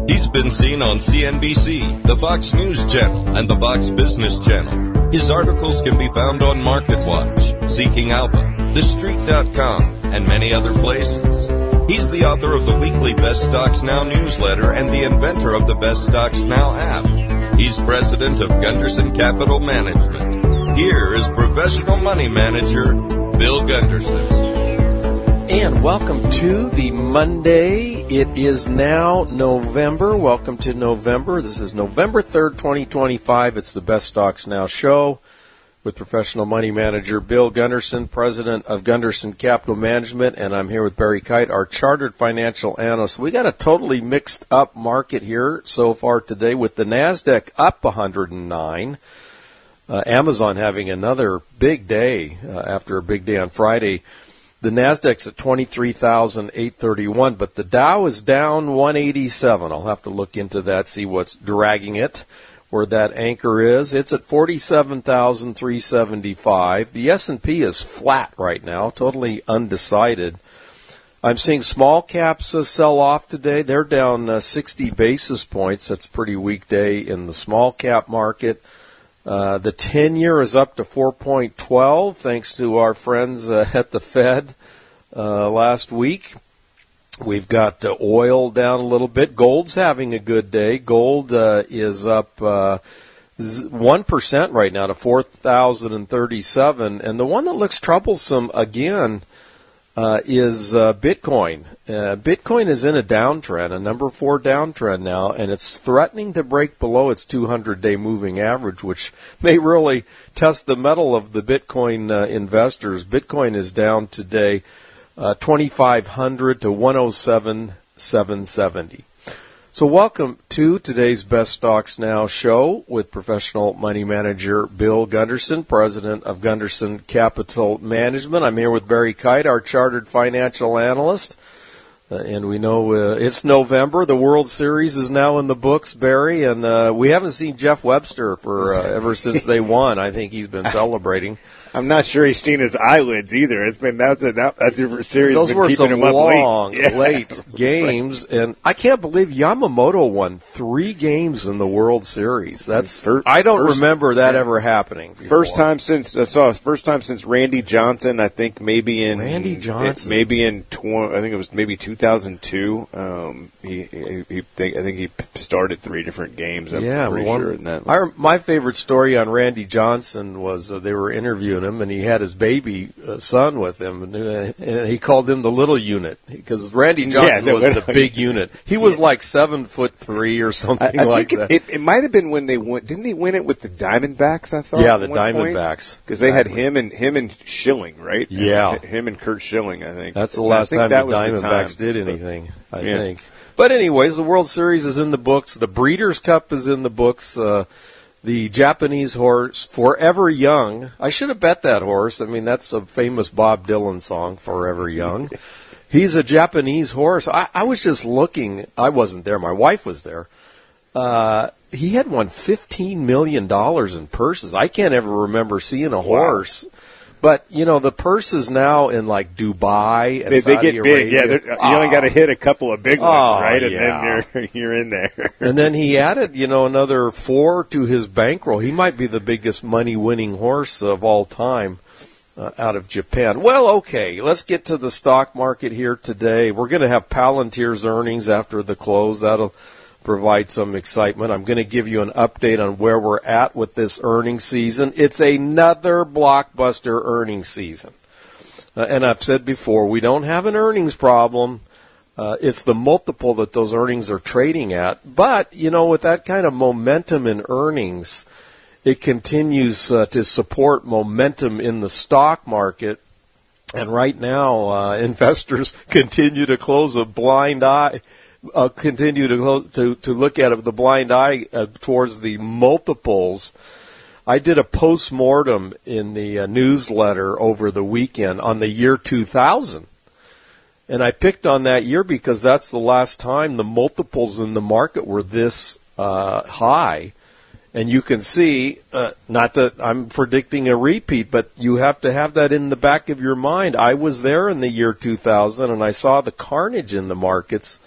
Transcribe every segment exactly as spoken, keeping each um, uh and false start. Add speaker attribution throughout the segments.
Speaker 1: He's been seen on C N B C, the Fox News Channel, and the Fox Business Channel. His articles can be found on MarketWatch, Seeking Alpha, The Street dot com, and many other places. He's the author of the weekly Best Stocks Now newsletter and the inventor of the Best Stocks Now app. He's president of Gunderson Capital Management. Here is professional money manager, Bill Gunderson.
Speaker 2: And welcome to the Monday. It is now November. Welcome to November. This is November third, twenty twenty-five. It's the Best Stocks Now show with professional money manager Bill Gunderson, president of Gunderson Capital Management, and I'm here with Barry Kite, our chartered financial analyst. We got a totally mixed up market here so far today with the NASDAQ up one hundred nine. Uh, Amazon having another big day uh, after a big day on Friday. The NASDAQ's at twenty-three thousand eight hundred thirty-one, but the Dow is down one eighty-seven. I'll have to look into that, see what's dragging it, where that anchor is. It's at forty-seven thousand three hundred seventy-five. The S and P is flat right now, totally undecided. I'm seeing small caps uh, sell off today. They're down uh, sixty basis points. That's a pretty weak day in the small cap market. Uh, the ten-year is up to four point one two, thanks to our friends uh, at the Fed uh, last week. We've got uh, oil down a little bit. Gold's having a good day. Gold uh, is up uh, one percent right now to four thousand thirty-seven. And the one that looks troublesome again uh, is uh, Bitcoin. Uh, Bitcoin is in a downtrend, a number four downtrend now, and it's threatening to break below its two hundred day moving average, which may really test the mettle of the Bitcoin uh, investors. Bitcoin is down today uh, twenty-five hundred to one oh seven thousand seven hundred seventy. So welcome to today's Best Stocks Now show with professional money manager Bill Gunderson, president of Gunderson Capital Management. I'm here with Barry Kite, our chartered financial analyst. Uh, and we know uh, it's November. The World Series is now in the books, Barry, and uh, we haven't seen Jeff Webster for uh, ever since they won. I think he's been celebrating.
Speaker 3: I'm not sure he's seen his eyelids either. It's been that's a that, that's a series.
Speaker 2: Those
Speaker 3: been
Speaker 2: were
Speaker 3: keeping
Speaker 2: some
Speaker 3: him up
Speaker 2: long,
Speaker 3: late, yeah.
Speaker 2: late games, and I can't believe Yamamoto won three games in the World Series. That's first, I don't first, remember that yeah. ever happening before.
Speaker 3: First time since I saw first time since Randy Johnson. I think maybe in
Speaker 2: Randy Johnson,
Speaker 3: maybe in twenty. I think it was maybe two thousand two. Um, he, he, he think, I think he started three different games. I'm
Speaker 2: yeah,
Speaker 3: pretty
Speaker 2: one,
Speaker 3: sure. In that
Speaker 2: our, my favorite story on Randy Johnson was uh, they were interviewing him, and he had his baby uh, son with him, and, uh, and he called him the little unit because Randy Johnson yeah, was the big unit. He was yeah. like seven foot three or something
Speaker 3: I, I
Speaker 2: like
Speaker 3: think
Speaker 2: that.
Speaker 3: It, it, it might have been when they won. Didn't he win it with the Diamondbacks? I thought.
Speaker 2: Yeah, the Diamondbacks,
Speaker 3: because they had him and him and Schilling, right?
Speaker 2: Yeah,
Speaker 3: and him and Kurt Schilling. I think
Speaker 2: that's the last time the Diamondbacks the did anything. I yeah. think. But anyways, the World Series is in the books. The Breeders' Cup is in the books. Uh, the Japanese horse, Forever Young. I should have bet that horse. I mean, that's a famous Bob Dylan song, Forever Young. He's a Japanese horse. I, I was just looking. I wasn't there. My wife was there. Uh, he had won fifteen million dollars in purses. I can't ever remember seeing a horse. Wow. But, you know, the purses now in, like, Dubai and
Speaker 3: they,
Speaker 2: Saudi
Speaker 3: they get
Speaker 2: Arabia.
Speaker 3: big, yeah. You oh. only got to hit a couple of big ones,
Speaker 2: oh,
Speaker 3: right? And
Speaker 2: yeah.
Speaker 3: then you're you're in there.
Speaker 2: And then he added, you know, another four to his bankroll. He might be the biggest money-winning horse of all time uh, out of Japan. Well, okay, let's get to the stock market here today. We're going to have Palantir's earnings after the close. That'll provide some excitement. I'm going to give you an update on where we're at with this earnings season. It's another blockbuster earnings season. Uh, and I've said before, we don't have an earnings problem. Uh, it's the multiple that those earnings are trading at. But, you know, with that kind of momentum in earnings, it continues uh, to support momentum in the stock market. And right now, uh, investors continue to close a blind eye Uh, continue to, to to look at it with the blind eye uh, towards the multiples. I did a post-mortem in the uh, newsletter over the weekend on the year two thousand. And I picked on that year because that's the last time the multiples in the market were this uh, high. And you can see, uh, not that I'm predicting a repeat, but you have to have that in the back of your mind. I was there in the year two thousand, and I saw the carnage in the markets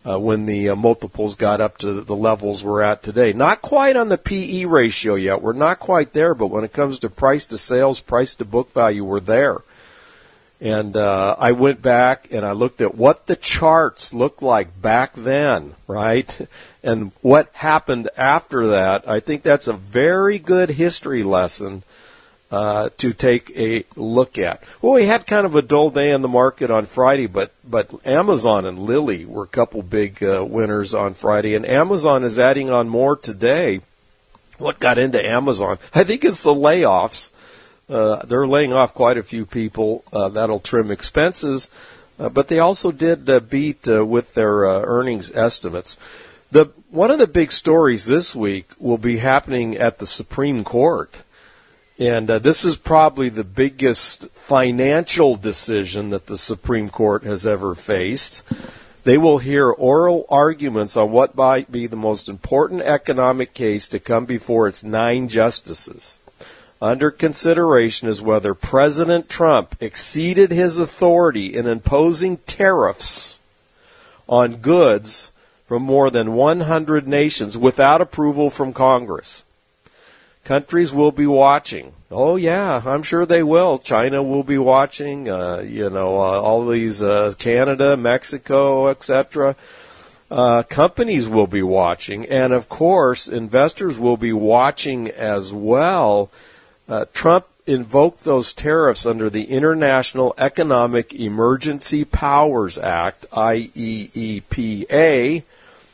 Speaker 2: uh, when the uh, multiples got up to the levels we're at today. Not quite on the P E ratio yet. We're not quite there, but when it comes to price to sales, price to book value, we're there. And uh, I went back and I looked at what the charts looked like back then, right? And what happened after that. I think that's a very good history lesson uh, to take a look at. Well, we had kind of a dull day in the market on Friday, but but Amazon and Lilly were a couple big uh, winners on Friday, and Amazon is adding on more today. What got into Amazon? I think it's the layoffs. Uh, they're laying off quite a few people. Uh, that'll trim expenses. Uh, but they also did uh, beat uh, with their uh, earnings estimates. The one of the big stories this week will be happening at the Supreme Court. And uh, this is probably the biggest financial decision that the Supreme Court has ever faced. They will hear oral arguments on what might be the most important economic case to come before its nine justices. Under consideration is whether President Trump exceeded his authority in imposing tariffs on goods from more than one hundred nations without approval from Congress. Countries will be watching. Oh, yeah, I'm sure they will. China will be watching, uh, you know, uh, all these, uh, Canada, Mexico, et cetera. Uh, companies will be watching. And, of course, investors will be watching as well. Uh, Trump invoked those tariffs under the International Economic Emergency Powers Act, I E E P A,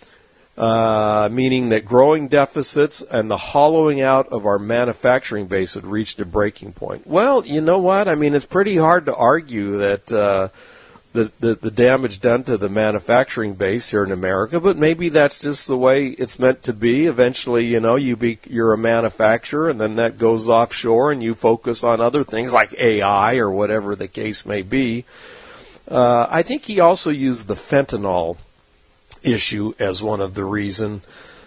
Speaker 2: uh, meaning that growing deficits and the hollowing out of our manufacturing base had reached a breaking point. Well, you know what? I mean, it's pretty hard to argue that uh, the, the the damage done to the manufacturing base here in America, but maybe that's just the way it's meant to be. Eventually, you know, you be you're a manufacturer, and then that goes offshore, and you focus on other things like A I or whatever the case may be. Uh, I think he also used the fentanyl issue as one of the reason,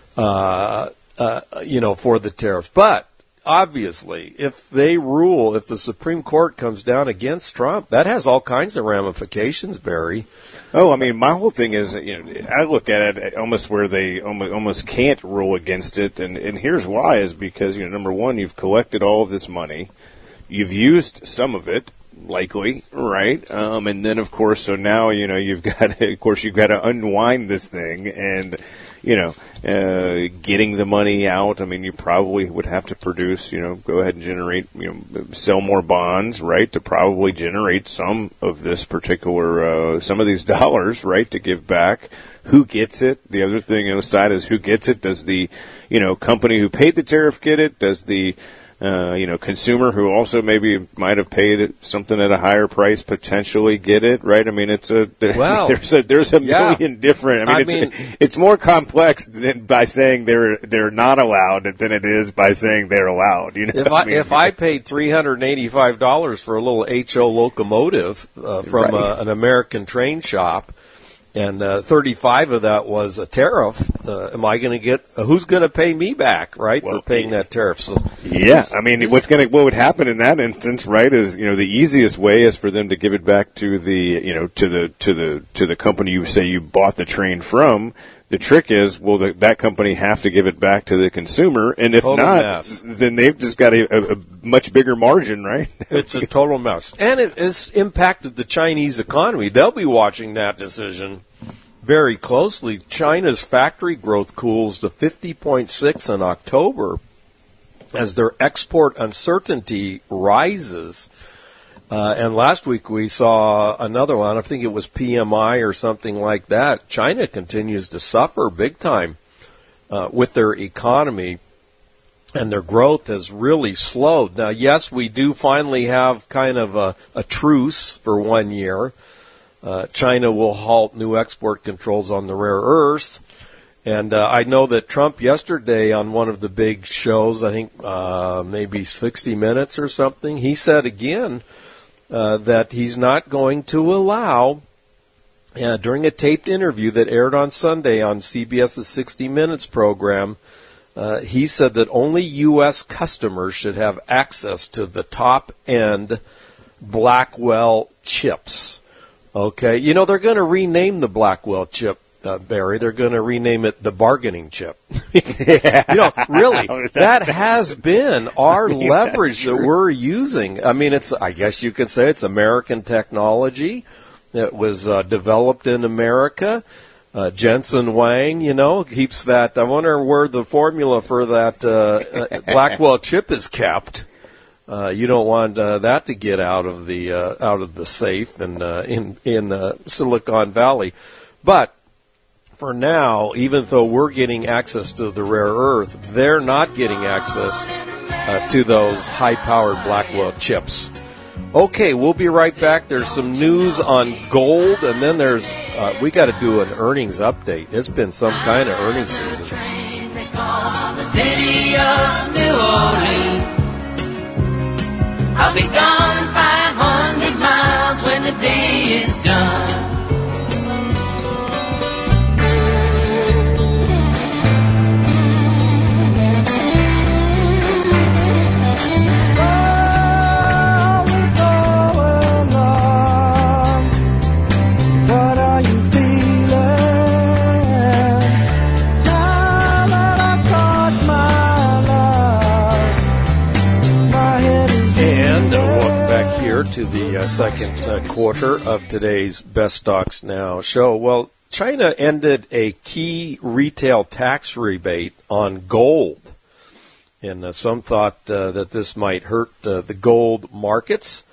Speaker 2: uh, uh, you know, for the tariffs. But obviously, if they rule, if the Supreme Court comes down against Trump, that has all kinds of ramifications, Barry.
Speaker 3: Oh, I mean, my whole thing is, you know, I look at it almost where they almost, almost can't rule against it, and, and here's why: is because, you know, number one, you've collected all of this money, you've used some of it, likely, right? Um, and then, of course, so now, you know, you've got to, of course, you've got to unwind this thing and, you know, uh, getting the money out. I mean, you probably would have to produce, you know, go ahead and generate, you know, sell more bonds, right, to probably generate some of this particular, uh, some of these dollars, right, to give back. Who gets it? The other thing on the side is who gets it? Does the, you know, company who paid the tariff get it? Does the, Uh, you know, consumer who also maybe might have paid something at a higher price potentially get it, right? I mean, it's a
Speaker 2: well,
Speaker 3: there's a there's a
Speaker 2: yeah.
Speaker 3: million different. I mean,
Speaker 2: I
Speaker 3: it's
Speaker 2: mean,
Speaker 3: it's more complex than by saying they're they're not allowed than it is by saying they're allowed. You know,
Speaker 2: if I,
Speaker 3: I mean,
Speaker 2: if I paid three hundred and eighty five dollars for a little H O locomotive uh, from
Speaker 3: right.
Speaker 2: a, an American train shop, and uh, thirty-five of that was a tariff, uh, am I going to get, uh, who's going to pay me back, right,
Speaker 3: well,
Speaker 2: for paying that tariff? So,
Speaker 3: yeah, I mean, what's going to, what would happen in that instance, right, is, you know, the easiest way is for them to give it back to the, you know, to the, to the, to the company you say you bought the train from. The trick is, will the, that company have to give it back to the consumer? And if
Speaker 2: total
Speaker 3: not,
Speaker 2: mess.
Speaker 3: Then they've just got a, a, a much bigger margin, right?
Speaker 2: It's a total mess. And it has impacted the Chinese economy. They'll be watching that decision very closely. China's factory growth cools to fifty point six in October as their export uncertainty rises. Uh, and last week we saw another one. I think it was P M I or something like that. China continues to suffer big time uh, with their economy, and their growth has really slowed. Now, yes, we do finally have kind of a, a truce for one year. Uh, China will halt new export controls on the rare earths. And uh, I know that Trump yesterday on one of the big shows, I think uh, maybe sixty minutes or something, he said again uh, that he's not going to allow, uh, during a taped interview that aired on Sunday on CBS's sixty minutes program, uh, he said that only U S customers should have access to the top-end Blackwell chips. Okay, you know, they're going to rename the Blackwell chip uh, Barry. They're going to rename it the bargaining chip. yeah. You know, really, that has been our I mean, leverage that we're using. I mean, it's, I guess you could say it's American technology. It was uh, developed in America. Uh, Jensen Huang, you know, keeps that. I wonder where the formula for that uh, uh, Blackwell chip is kept. Uh, you don't want uh, that to get out of the uh, out of the safe in uh, in in uh, Silicon Valley. But for now, even though we're getting access to the rare earth, they're not getting access uh, to those high-powered Blackwell chips. Okay, we'll be right back. There's some news on gold, and then there's uh, we got to do an earnings update. It's been some kind of earnings season.
Speaker 4: The city of New Orleans. I'll be gone five hundred miles when the day is done.
Speaker 2: To the uh, second uh, quarter of today's Best Stocks Now show. Well, China ended a key retail tax rebate on gold, and uh, some thought uh, that this might hurt uh, the gold markets.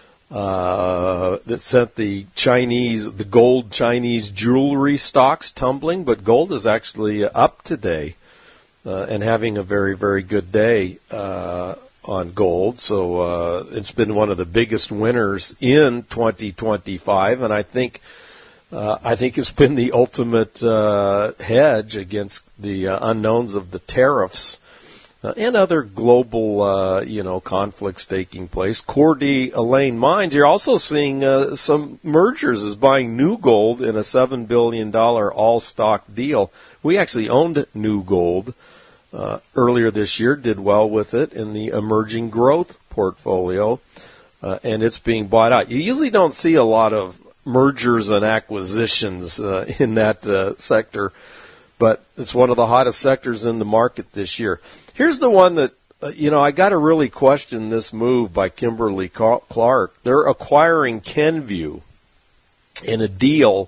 Speaker 2: Uh, that sent the Chinese, the gold Chinese jewelry stocks tumbling, but gold is actually up today uh, and having a very, very good day. Uh, on gold, so uh, it's been one of the biggest winners in twenty twenty-five, and I think uh, I think it's been the ultimate uh, hedge against the uh, unknowns of the tariffs uh, and other global uh, you know conflicts taking place. Coeur d'Alene Mines, you're also seeing uh, some mergers as buying New Gold in a seven billion dollars all-stock deal. We actually owned New Gold Uh, earlier this year, did well with it in the emerging growth portfolio, uh, and it's being bought out. You usually don't see a lot of mergers and acquisitions uh, in that uh, sector, but it's one of the hottest sectors in the market this year. Here's the one that, uh, you know, I got to really question this move by Kimberly-Clark. They're acquiring Kenvue in a deal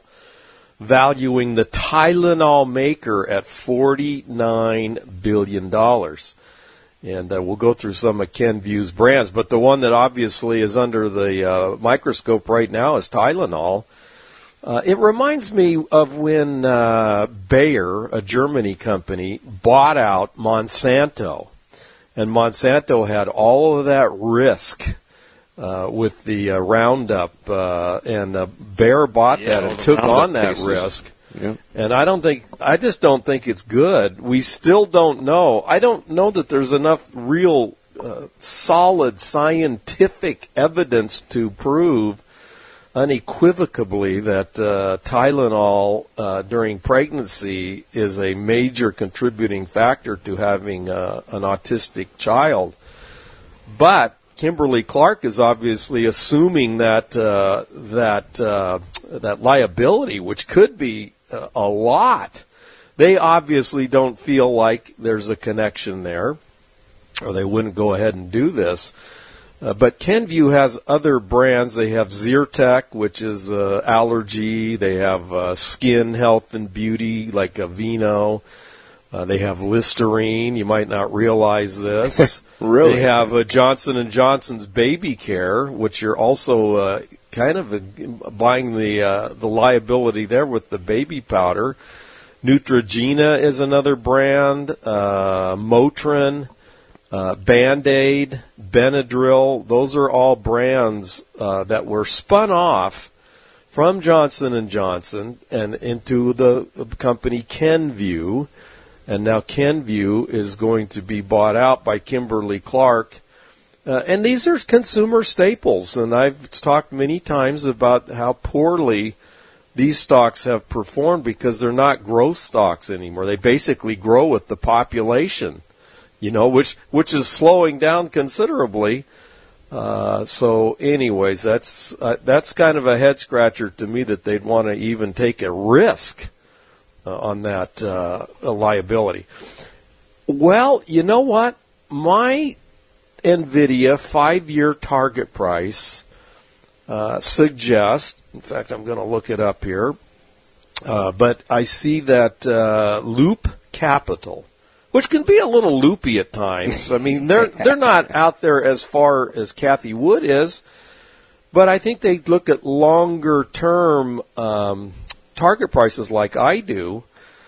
Speaker 2: valuing the Tylenol maker at forty-nine billion dollars. And uh, we'll go through some of Kenvue's brands, but the one that obviously is under the uh, microscope right now is Tylenol. Uh, it reminds me of when uh, Bayer, a Germany company, bought out Monsanto. And Monsanto had all of that risk Uh, with the uh, Roundup, uh, and uh, Bayer bought yeah, that and took on that cases. risk. Yeah. And I don't think, I just don't think it's good. We still don't know. I don't know that there's enough real uh, solid scientific evidence to prove unequivocally that uh, Tylenol uh, during pregnancy is a major contributing factor to having uh, an autistic child. But Kimberly-Clark is obviously assuming that uh, that uh, that liability, which could be uh, a lot. They obviously don't feel like there's a connection there, or they wouldn't go ahead and do this. Uh, but Kenvue has other brands. They have Zyrtec, which is uh, allergy. They have uh, skin health and beauty, like Aveeno. Uh, they have Listerine. You might not realize this.
Speaker 3: Really?
Speaker 2: They have uh, Johnson and Johnson's Baby Care, which you're also uh, kind of uh, buying the uh, the liability there with the baby powder. Neutrogena is another brand. Uh, Motrin, uh, Band-Aid, Benadryl. Those are all brands uh, that were spun off from Johnson and Johnson and into the company Kenvue. And now Kenvue is going to be bought out by Kimberly-Clark. Uh, and these are consumer staples. And I've talked many times about how poorly these stocks have performed because they're not growth stocks anymore. They basically grow with the population, you know, which which is slowing down considerably. Uh, so anyways, that's uh, that's kind of a head-scratcher to me that they'd want to even take a risk uh, on that uh, liability. Well, you know what? My NVIDIA five-year target price uh, suggests, in fact, I'm going to look it up here, uh, but I see that uh, Loop Capital, which can be a little loopy at times. I mean, they're they're not out there as far as Kathy Wood is, but I think they look at longer-term um, target prices like I do.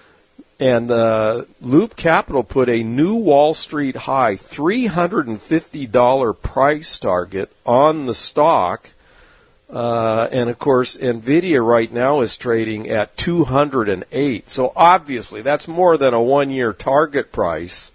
Speaker 2: And uh, Loop Capital put a new Wall Street high, three hundred fifty dollars price target on the stock. Uh, and, of course, NVIDIA right now is trading at two hundred eight. So, obviously, that's more than a one-year target price.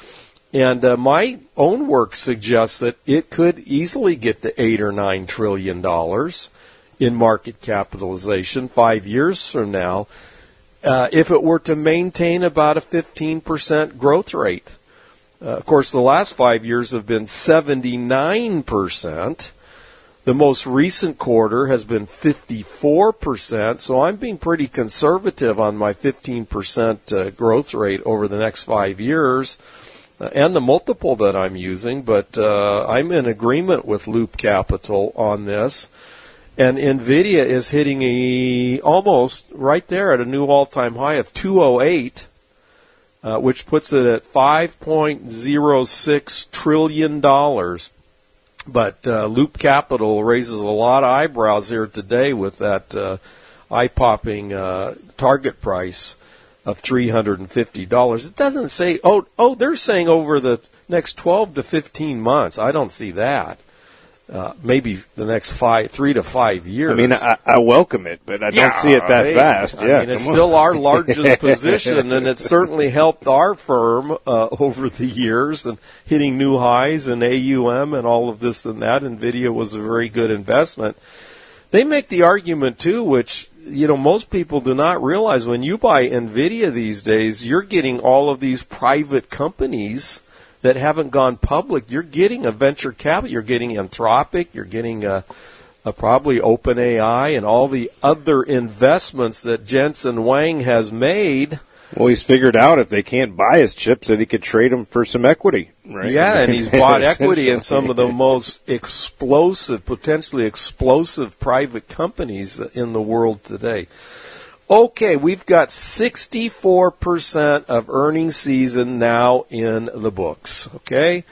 Speaker 2: And uh, my own work suggests that it could easily get to eight or nine trillion dollars in market capitalization five years from now. Uh, if it were to maintain about a fifteen percent growth rate. Uh, of course, the last five years have been seventy-nine percent. The most recent quarter has been fifty-four percent, so I'm being pretty conservative on my fifteen percent uh, growth rate over the next five years uh, and the multiple that I'm using, but uh, I'm in agreement with Loop Capital on this. And NVIDIA is hitting a almost right there at a new all-time high of two oh eight, uh, which puts it at five point oh six trillion dollars. But uh, Loop Capital raises a lot of eyebrows here today with that uh, eye-popping uh, target price of three hundred fifty dollars. It doesn't say, oh, oh, they're saying over the next twelve to fifteen months. I don't see that. Uh, maybe the next five, three to five years.
Speaker 3: I mean, I, I welcome it, but I
Speaker 2: yeah,
Speaker 3: don't see it that
Speaker 2: hey,
Speaker 3: fast.
Speaker 2: I
Speaker 3: yeah,
Speaker 2: mean, it's still our largest position, and it's certainly helped our firm uh, over the years and hitting new highs in A U M and all of this and that. NVIDIA was a very good investment. They make the argument, too, which, you know, most people do not realize. When you buy NVIDIA these days, you're getting all of these private companies that haven't gone public. You're getting a venture capital. You're getting Anthropic. You're getting a, a probably OpenAI and all the other investments that Jensen Huang has made.
Speaker 3: Well, he's figured out if they can't buy his chips that he could trade them for some equity. Right?
Speaker 2: Yeah, and he's bought equity in some of the most explosive, potentially explosive private companies in the world today. Okay, we've got sixty-four percent of earnings season now in the books, okay?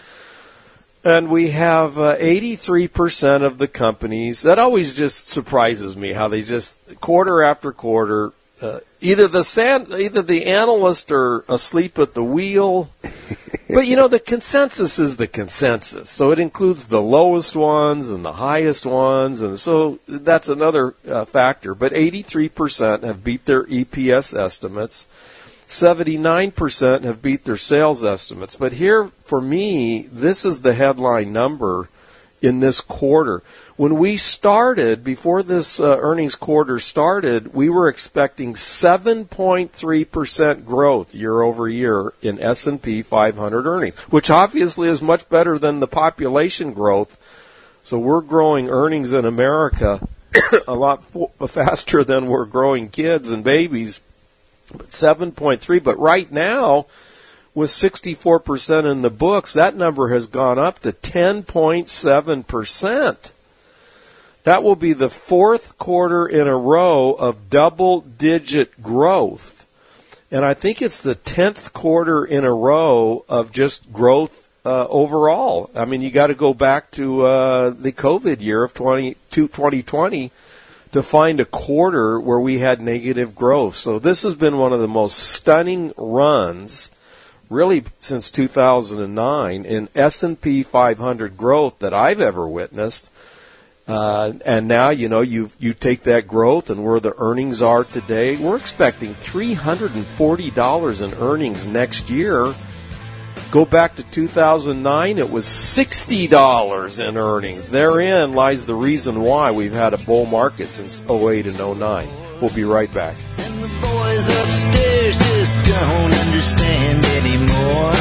Speaker 2: And we have uh, eighty-three percent of the companies. That always just surprises me, how they just, quarter after quarter, uh, either the san- either the analysts are asleep at the wheel, but, you know, the consensus is the consensus. So it includes the lowest ones and the highest ones, and so that's another uh, factor. But eighty-three percent have beat their E P S estimates. seventy-nine percent have beat their sales estimates. But here, for me, this is the headline number in this quarter. When we started, before this uh, earnings quarter started, we were expecting seven point three percent growth year over year in S and P five hundred earnings, which obviously is much better than the population growth. So we're growing earnings in America a lot f- faster than we're growing kids and babies, but seven point three. But right now, with sixty-four percent in the books, that number has gone up to ten point seven percent. That will be the fourth quarter in a row of double-digit growth. And I think it's the tenth quarter in a row of just growth uh, overall. I mean, you got to go back to uh, the COVID year of twenty twenty to find a quarter where we had negative growth. So this has been one of the most stunning runs, really since two thousand nine, in S and P five hundred growth that I've ever witnessed. Uh, and now, you know, you you take that growth and where the earnings are today, we're expecting three hundred forty dollars in earnings next year. Go back to two thousand nine, it was sixty dollars in earnings. Therein lies the reason why we've had a bull market since oh eight and oh nine. We'll be right back.
Speaker 5: And the boys upstairs just don't understand anymore.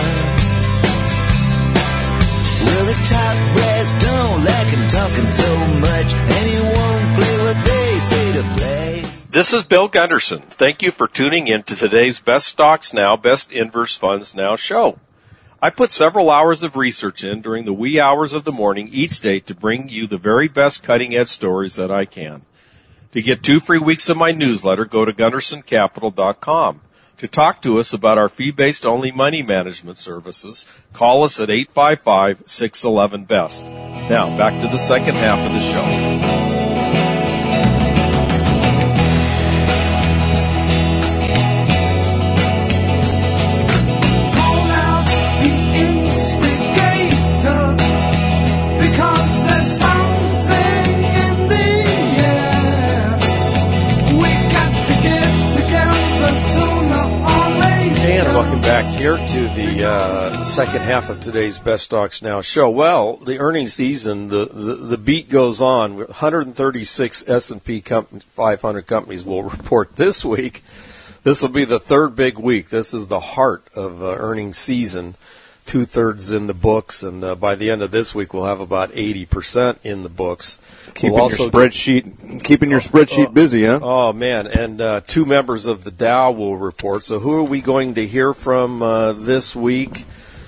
Speaker 5: Well, the top brass don't like him talking so much, and he won't play what they say to play.
Speaker 2: This is Bill Gunderson. Thank you for tuning in to today's Best Stocks Now, Best Inverse Funds Now show. I put several hours of research in during the wee hours of the morning each day to bring you the very best cutting-edge stories that I can. To get two free weeks of my newsletter, go to gunderson capital dot com. To talk to us about our fee-based only money management services, call us at eight five five, six one one, B E S T. Now, back to the second half of the show. Welcome back here to the uh, second half of today's Best Stocks Now show. Well, the earnings season, the, the, the beat goes on. one hundred thirty-six S and P five hundred companies will report this week. This will be the third big week. This is the heart of uh, earnings season. Two-thirds in the books, and uh, by the end of this week, we'll have about eighty percent in the books.
Speaker 3: Keeping
Speaker 2: we'll
Speaker 3: your spreadsheet, keeping your spreadsheet
Speaker 2: oh,
Speaker 3: busy, huh?
Speaker 2: Oh man! And uh, two members of the Dow will report. So who are we going to hear from uh, this week?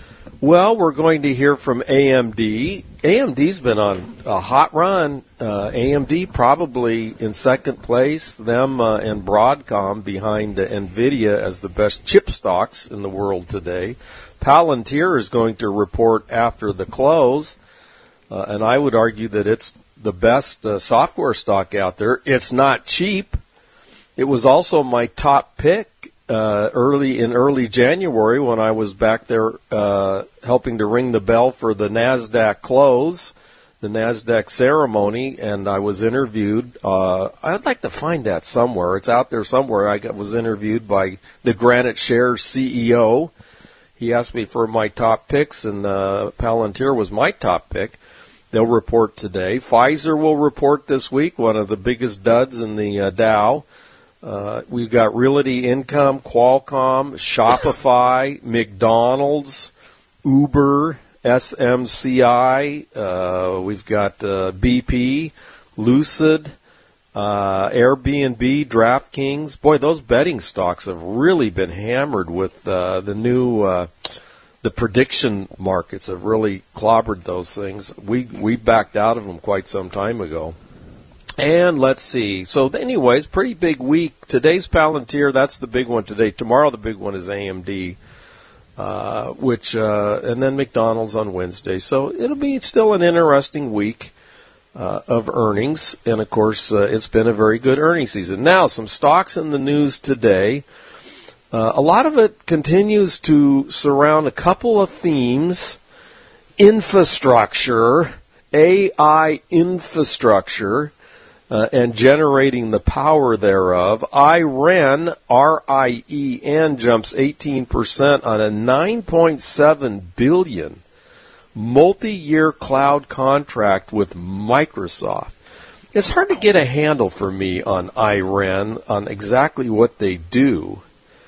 Speaker 2: Well, we're going to hear from A M D. A M D's been on a hot run. Uh, A M D probably in second place. Them uh, and Broadcom behind uh, NVIDIA as the best chip stocks in the world today. Palantir is going to report after the close, uh, and I would argue that it's the best uh, software stock out there. It's not cheap. It was also my top pick uh, early in early January when I was back there uh, helping to ring the bell for the NASDAQ close, the NASDAQ ceremony, and I was interviewed. Uh, I'd like to find that somewhere. It's out there somewhere. I got, was interviewed by the Granite Shares C E O. He asked me for my top picks, and uh, Palantir was my top pick. They'll report today. Pfizer will report this week, one of the biggest duds in the uh, Dow. Uh, we've got Realty Income, Qualcomm, Shopify, McDonald's, Uber, S M C I. Uh, we've got uh, B P, Lucid, Uh, Airbnb, DraftKings. Boy, those betting stocks have really been hammered with uh, the new, uh, the prediction markets have really clobbered those things. We we backed out of them quite some time ago. And let's see. So anyways, pretty big week. Today's Palantir, that's the big one today. Tomorrow the big one is A M D, uh, which, uh, and then McDonald's on Wednesday. So it'll be still an interesting week. Uh, of earnings, and of course, uh, it's been a very good earnings season. Now, some stocks in the news today. Uh, a lot of it continues to surround a couple of themes. Infrastructure, A I infrastructure, uh, and generating the power thereof. IREN, R I E N, jumps eighteen percent on a nine point seven billion dollars multi-year cloud contract with Microsoft. It's hard to get a handle for me on IREN, on exactly what they do,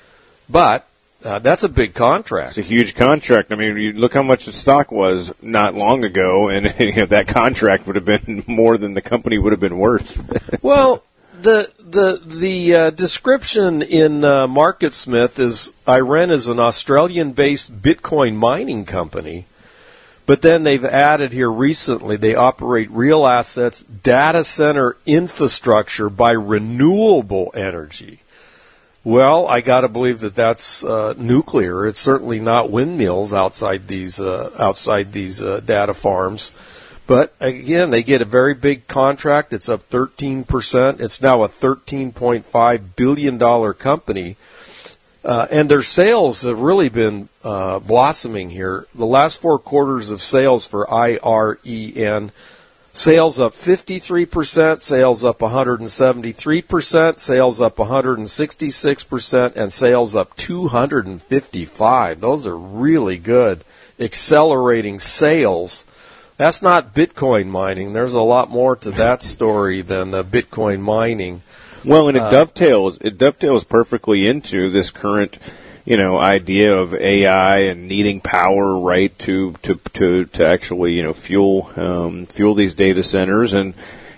Speaker 2: but uh, that's a big contract.
Speaker 3: It's a huge contract. I mean, you look how much the stock was not long ago, and you know, that contract would have been more than the company would have been worth.
Speaker 2: Well, the the the uh, description in uh, MarketSmith is IREN is an Australian-based Bitcoin mining company. But then they've added here recently, they operate real assets, data center infrastructure by renewable energy. Well, I got to believe that that's uh, nuclear. It's certainly not windmills outside these uh, outside these uh, data farms. But again, they get a very big contract. It's up thirteen percent. It's now a thirteen point five billion dollars company. Uh, and their sales have really been uh, blossoming here. The last four quarters of sales for IREN, sales up fifty-three percent, sales up one hundred seventy-three percent, sales up one hundred sixty-six percent, and sales up two hundred fifty-five percent. Those are really good, accelerating sales. That's not Bitcoin mining. There's a lot more to that story than uh, Bitcoin mining.
Speaker 3: Well, and it
Speaker 2: uh,
Speaker 3: dovetails it dovetails perfectly into this current, you know, idea of A I and needing power, right, to to to, to actually, you know, fuel um, fuel these data centers. And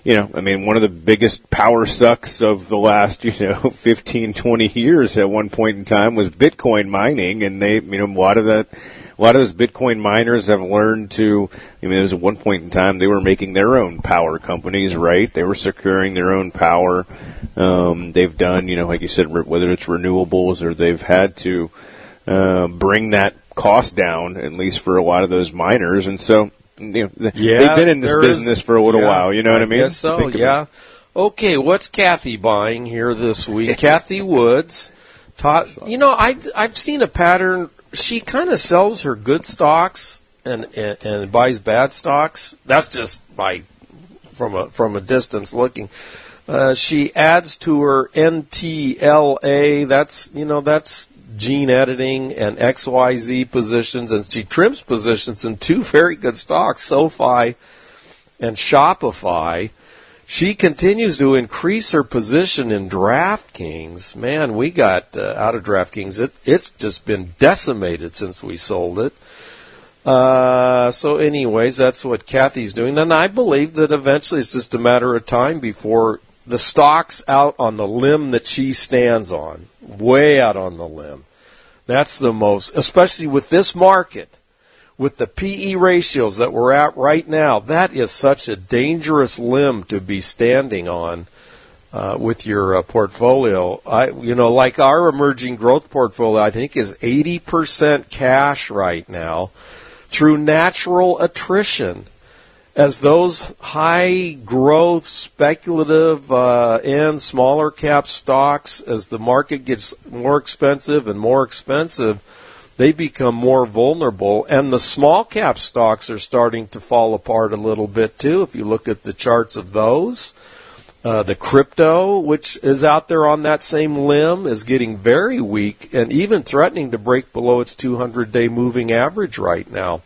Speaker 3: you know, I mean, one of the biggest power sucks of the last, you know, fifteen, twenty years at one point in time was Bitcoin mining, and they, you know, a lot of that, a lot of those Bitcoin miners have learned to, I mean, there was at one point in time they were making their own power companies, right? They were securing their own power. Um, they've done, you know, like you said, re- whether it's renewables or they've had to uh, bring that cost down, at least for a lot of those miners. And so, you know,
Speaker 2: yeah,
Speaker 3: they've been in this business
Speaker 2: is,
Speaker 3: for a little
Speaker 2: yeah,
Speaker 3: while. You know what I mean?
Speaker 2: Yes, so, yeah. Okay, what's Kathy buying here this week? Kathy Woods. Taught, you know, I, I've seen a pattern. She kind of sells her good stocks and, and and buys bad stocks. That's just by from a from a distance looking. Uh, she adds to her N T L A. That's you know that's gene editing and X Y Z positions, and she trims positions in two very good stocks, SoFi and Shopify. She continues to increase her position in DraftKings. Man, we got uh, out of DraftKings. It, it's just been decimated since we sold it. Uh, so anyways, that's what Kathy's doing. And I believe that eventually it's just a matter of time before the stock's out on the limb that she stands on, way out on the limb. That's the most, especially with this market. With the P E ratios that we're at right now, that is such a dangerous limb to be standing on uh, with your uh, portfolio. I, you know, like our emerging growth portfolio, I think is eighty percent cash right now through natural attrition. As those high growth, speculative, uh, and smaller cap stocks, as the market gets more expensive and more expensive, they become more vulnerable, and the small cap stocks are starting to fall apart a little bit too. If you look at the charts of those, uh, the crypto, which is out there on that same limb, is getting very weak and even threatening to break below its two hundred day moving average right now.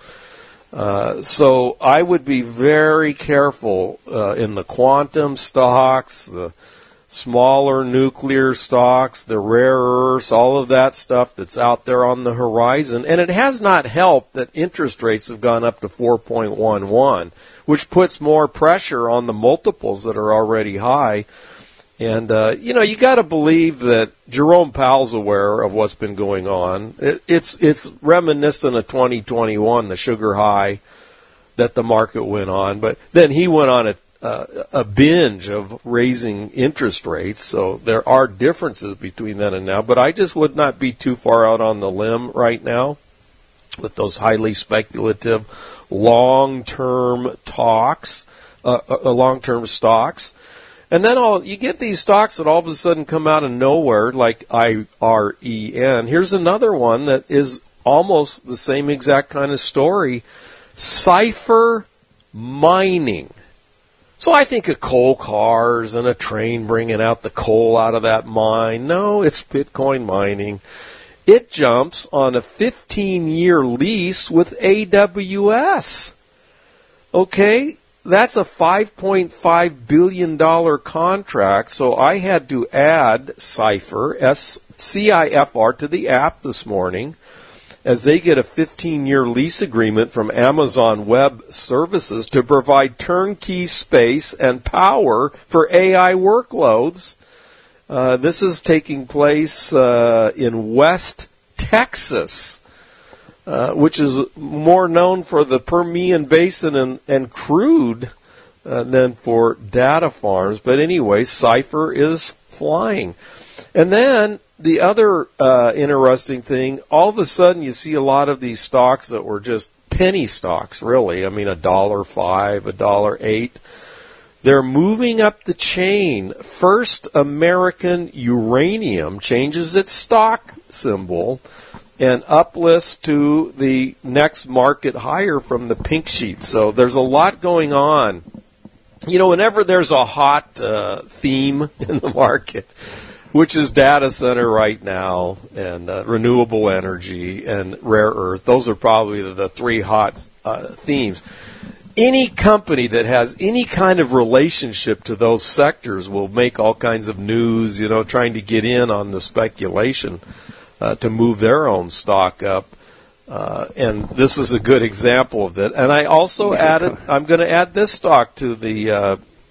Speaker 2: Uh, so I would be very careful uh, in the quantum stocks, the smaller nuclear stocks, the rare earths, all of that stuff that's out there on the horizon. And it has not helped that interest rates have gone up to four point one one, which puts more pressure on the multiples that are already high. And, uh, you know, you got to believe that Jerome Powell's aware of what's been going on. It, it's it's reminiscent of twenty twenty-one, the sugar high that the market went on. But then he went on a Uh, a binge of raising interest rates, so there are differences between then and now, but I just would not be too far out on the limb right now with those highly speculative long-term talks, uh, uh, long-term stocks. And then all you get these stocks that all of a sudden come out of nowhere, like I R E N. Here's another one that is almost the same exact kind of story. Cipher Mining. So I think of coal cars and a train bringing out the coal out of that mine. No, it's Bitcoin mining. It jumps on a fifteen-year lease with A W S. Okay, that's a five point five billion dollars contract, so I had to add Cipher, S C I F R, to the app this morning, as they get a fifteen-year lease agreement from Amazon Web Services to provide turnkey space and power for A I workloads. Uh, this is taking place uh, in West Texas, uh, which is more known for the Permian Basin and, and crude uh, than for data farms. But anyway, Cipher is flying. And then the other uh, interesting thing, all of a sudden you see a lot of these stocks that were just penny stocks, really. I mean, a dollar five, a dollar eight. They're moving up the chain. First American Uranium changes its stock symbol and uplists to the next market higher from the pink sheet. So there's a lot going on. You know, whenever there's a hot uh, theme in the market, which is data center right now, and uh, renewable energy and rare earth. Those are probably the, the three hot uh, themes. Any company that has any kind of relationship to those sectors will make all kinds of news, you know, trying to get in on the speculation uh, to move their own stock up. Uh, and this is a good example of that. And I also added, I'm going to add this stock to the uh,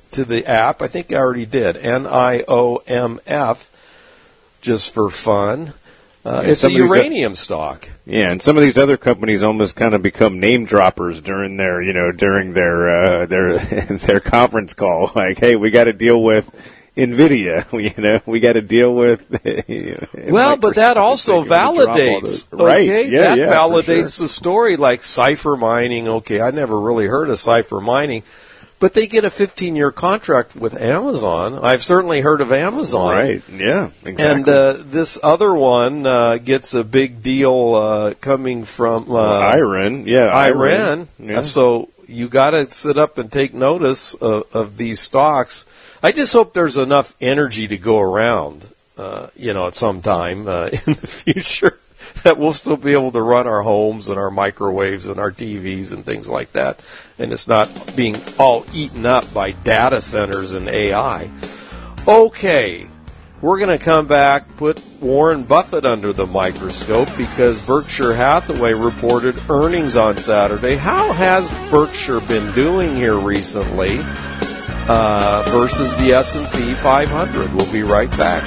Speaker 2: to the app. I think I already did. N I O M F, just for fun. Uh,
Speaker 3: Yeah,
Speaker 2: it's a
Speaker 3: some of these
Speaker 2: uranium stock.
Speaker 3: Yeah, and some of these other companies almost kind of become name droppers during their, you know, during their uh, their their conference call. Like, hey, we got to deal with NVIDIA. You know, we got to deal with. You know,
Speaker 2: Well, but that also validates,
Speaker 3: right?
Speaker 2: Okay,
Speaker 3: Yeah,
Speaker 2: that
Speaker 3: yeah, for
Speaker 2: validates
Speaker 3: sure.
Speaker 2: the story. Like Cipher Mining. Okay, I never really heard of Cipher Mining, but they get a fifteen-year contract with Amazon. I've certainly heard of Amazon,
Speaker 3: Right? Yeah, exactly.
Speaker 2: And uh, this other one uh, gets a big deal uh, coming from uh,
Speaker 3: Iran, yeah,
Speaker 2: Iran.
Speaker 3: Yeah.
Speaker 2: Uh, so you got to sit up and take notice of, of these stocks. I just hope there's enough energy to go around, uh, you know, at some time uh, in the future that we'll still be able to run our homes and our microwaves and our T Vs and things like that. And it's not being all eaten up by data centers and A I. Okay, we're going to come back, put Warren Buffett under the microscope because Berkshire Hathaway reported earnings on Saturday. How has Berkshire been doing here recently uh, versus the S and P five hundred? We'll be right back.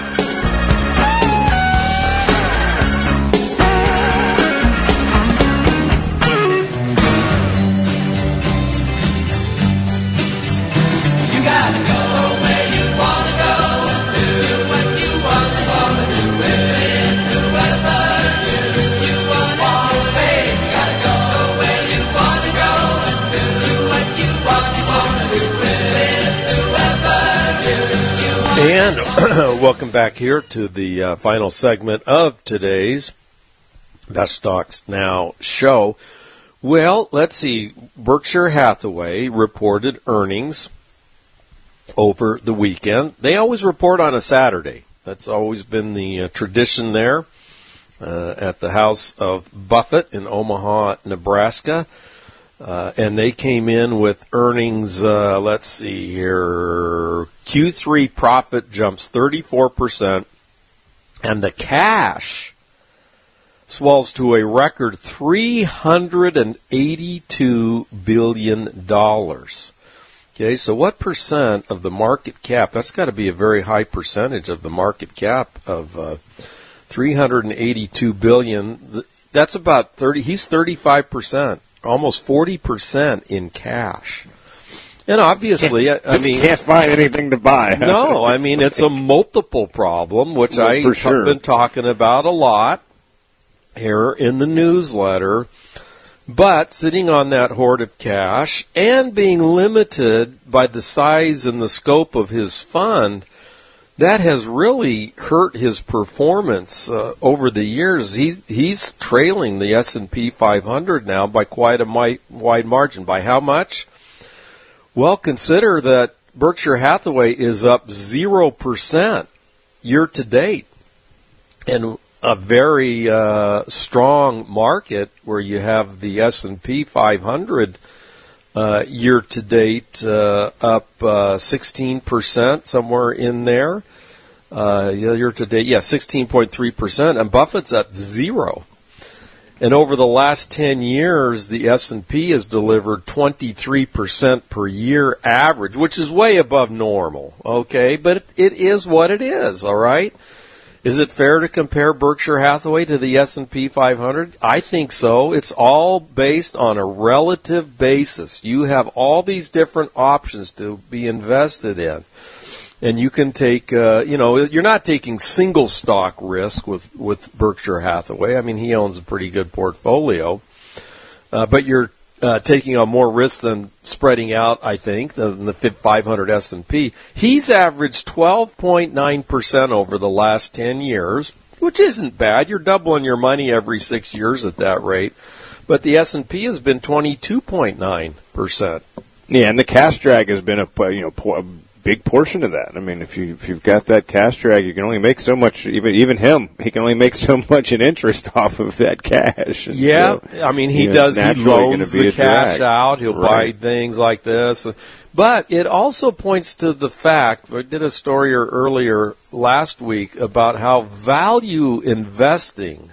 Speaker 2: And welcome back here to the uh, final segment of today's Best Stocks Now show. Well, let's see. Berkshire Hathaway reported earnings over the weekend. They always report on a Saturday. That's always been the uh, tradition there uh, at the house of Buffett in Omaha, Nebraska. Uh, and they came in with earnings, uh, let's see here, Q three profit jumps thirty-four percent, and the cash swells to a record three hundred eighty-two billion dollars. Okay, so what percent of the market cap, that's got to be a very high percentage of the market cap of uh, three hundred eighty-two billion dollars. That's about thirty, he's thirty-five percent. Almost forty percent in cash. And obviously, I, I mean...
Speaker 3: can't find anything to buy. Huh?
Speaker 2: No, I mean, it's a multiple problem, which
Speaker 3: Well,
Speaker 2: I've
Speaker 3: for sure.
Speaker 2: been talking about a lot here in the newsletter. But sitting on that hoard of cash and being limited by the size and the scope of his fund, that has really hurt his performance uh, over the years. He, he's trailing the S and P five hundred now by quite a mi- wide margin. By how much? Well, consider that Berkshire Hathaway is up zero percent year to date. And a very uh, strong market where you have the S and P five hundred Uh, year to date, uh, up uh, sixteen percent, somewhere in there. Uh, year to date, yeah, sixteen point three percent, and Buffett's at zero. And over the last ten years, the S and P has delivered twenty-three percent per year average, which is way above normal, okay? But it, it is what it is, all right? Is it fair to compare Berkshire Hathaway to the S and P five hundred? I think so. It's all based on a relative basis. You have all these different options to be invested in. And you can take, uh, you know, you're not taking single stock risk with, with Berkshire Hathaway. I mean, he owns a pretty good portfolio. Uh, but you're uh, taking on more risk than spreading out, I think, than the five hundred S and P. He's averaged twelve point nine percent over the last ten years, which isn't bad. You're doubling your money every six years at that rate. But the S and P has been twenty-two point nine percent.
Speaker 3: Yeah, and the cash drag has been a you know a big portion of that. I mean, if you if you've got that cash drag, you can only make so much. Even even him, he can only make so much in interest off of that cash. And
Speaker 2: yeah,
Speaker 3: so,
Speaker 2: I mean, he
Speaker 3: you know,
Speaker 2: does.
Speaker 3: it's
Speaker 2: He
Speaker 3: naturally
Speaker 2: loans
Speaker 3: gonna be
Speaker 2: the
Speaker 3: a
Speaker 2: cash
Speaker 3: drag.
Speaker 2: out. He'll
Speaker 3: Right.
Speaker 2: buy things like this. But it also points to the fact, I did a story earlier last week about how value investing,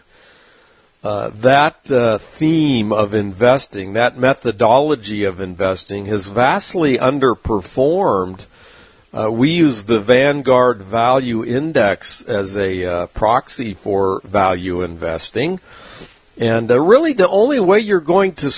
Speaker 2: uh, that uh, theme of investing, that methodology of investing has vastly underperformed Uh, we use the Vanguard Value Index as a uh, proxy for value investing. And uh, really the only way you're going to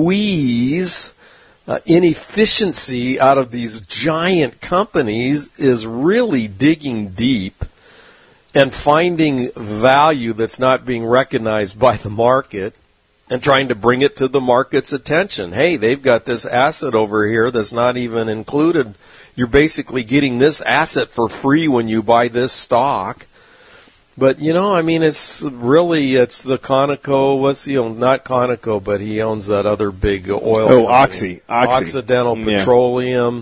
Speaker 2: squeeze uh, inefficiency out of these giant companies is really digging deep and finding value that's not being recognized by the market and trying to bring it to the market's attention. Hey, they've got this asset over here that's not even included. You're basically getting this asset for free when you buy this stock. But, you know, I mean, it's really, it's the Conoco, what's, you know, not Conoco, but he owns that other big oil
Speaker 3: Oh,
Speaker 2: company.
Speaker 3: Oxy. Oxy.
Speaker 2: Occidental
Speaker 3: Yeah.
Speaker 2: Petroleum.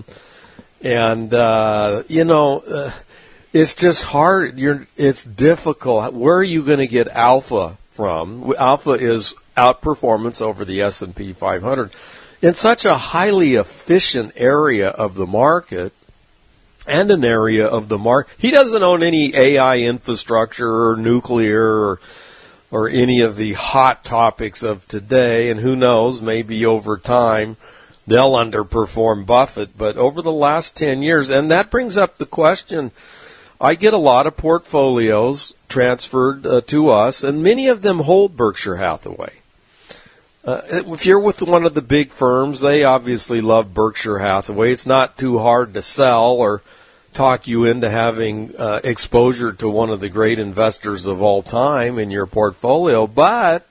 Speaker 2: And, uh, you know, uh, it's just hard. You're, it's difficult. Where are you going to get alpha from? Alpha is outperformance over the S and P five hundred. In such a highly efficient area of the market and an area of the market. He doesn't own any A I infrastructure or nuclear or, or any of the hot topics of today. And who knows, maybe over time they'll underperform Buffett. But over the last ten years, and that brings up the question, I get a lot of portfolios transferred uh, to us, and many of them hold Berkshire Hathaway. Uh, if you're with one of the big firms, they obviously love Berkshire Hathaway. It's not too hard to sell or talk you into having uh, exposure to one of the great investors of all time in your portfolio, but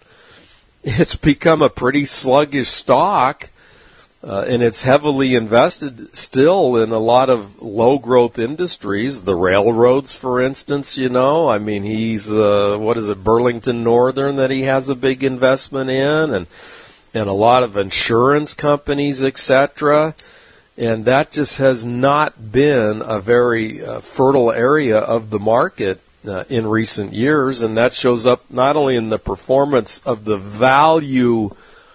Speaker 2: it's become a pretty sluggish stock. Uh, and it's heavily invested still in a lot of low-growth industries. The railroads, for instance, you know. I mean, he's, uh, what is it, Burlington Northern that he has a big investment in, and and a lot of insurance companies, et cetera. And that just has not been a very uh, fertile area of the market uh, in recent years, and that shows up not only in the performance of the value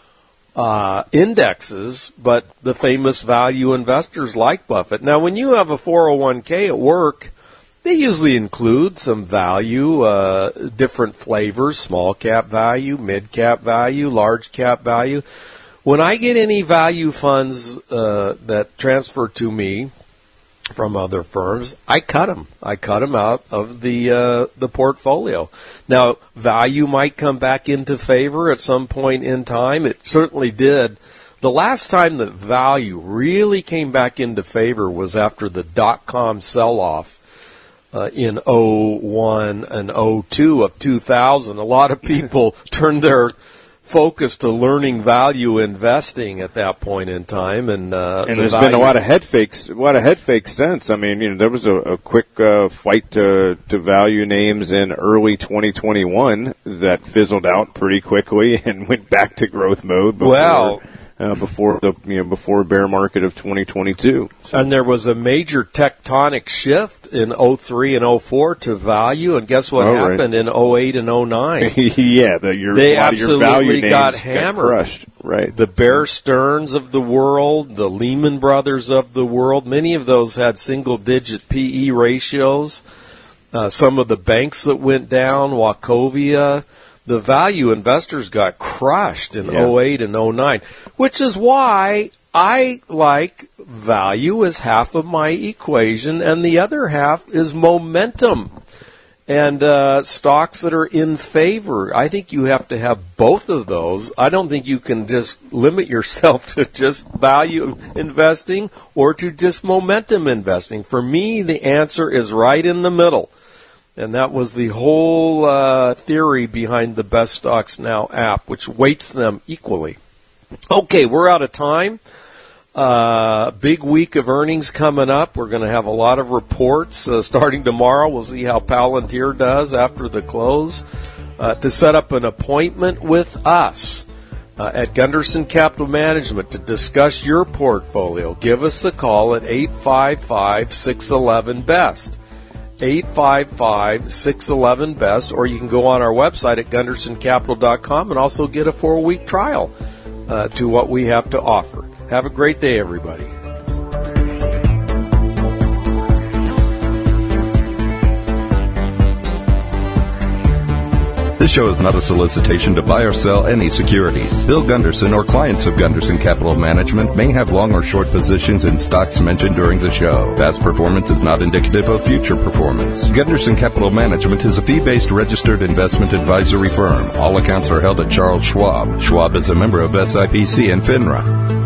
Speaker 2: Uh, indexes, but the famous value investors like Buffett. Now, when you have a four oh one k at work, they usually include some value, uh, different flavors, small cap value, mid cap value, large cap value. When I get any value funds uh, that transfer to me from other firms, I cut them. I cut them out of the uh, the portfolio. Now, value might come back into favor at some point in time. It certainly did. The last time that value really came back into favor was after the dot-com sell-off uh, in oh one and oh two of two thousand. A lot of people turned their focus to learning value investing at that point in time, and uh,
Speaker 3: and
Speaker 2: the
Speaker 3: there's
Speaker 2: value-
Speaker 3: been a lot of head fakes, a lot of head fakes since. I mean, you know, there was a, a quick uh, fight to to value names in early twenty twenty-one that fizzled out pretty quickly and went back to growth mode before
Speaker 2: Well-
Speaker 3: uh, before the you know before bear market of twenty twenty-two. So,
Speaker 2: And there was a major tectonic shift in oh three and oh four to value, and guess what
Speaker 3: Oh, right.
Speaker 2: happened in oh eight and oh nine?
Speaker 3: yeah, the, your,
Speaker 2: They
Speaker 3: a lot of your value
Speaker 2: absolutely
Speaker 3: names
Speaker 2: got hammered.
Speaker 3: crushed. Right.
Speaker 2: The Bear Stearns of the world, the Lehman Brothers of the world, many of those had single-digit P E ratios. Uh, some of the banks that went down, Wachovia, the value investors got crushed in
Speaker 3: Yeah.
Speaker 2: oh eight and oh nine, which is why I like value as half of my equation, and the other half is momentum. And uh, stocks that are in favor. I think you have to have both of those. I don't think you can just limit yourself to just value investing or to just momentum investing. For me, the answer is right in the middle. And that was the whole uh, theory behind the Best Stocks Now app, which weights them equally. Okay, we're out of time. Uh, big week of earnings coming up. We're going to have a lot of reports uh, starting tomorrow. We'll see how Palantir does after the close. Uh, to set up an appointment with us uh, at Gunderson Capital Management to discuss your portfolio, give us a call at eight five five, six one one, B E S T. eight five five, six one one, B E S T, or you can go on our website at gunderson capital dot com and also get a four-week trial uh, to what we have to offer. Have a great day, everybody.
Speaker 6: The
Speaker 1: This show is not a solicitation to buy or sell any securities. Bill Gunderson or clients of Gunderson Capital Management may have long or short positions in stocks mentioned during the show. Past performance is not indicative of future performance. Gunderson Capital Management is a fee-based registered investment advisory firm. All accounts are held at Charles Schwab. Schwab is a member of S I P C and FINRA.